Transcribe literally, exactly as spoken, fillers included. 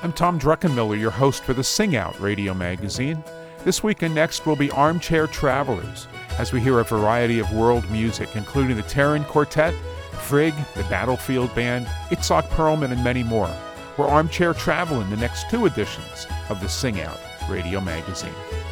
I'm Tom Druckenmiller, your host for the Sing Out radio magazine. This week and next will be Armchair Travelers, as we hear a variety of world music, including the Terran Quartet, Frigg, the Battlefield Band, Itzhak Perlman, and many more. We're armchair traveling the next two editions of the Sing Out radio magazine.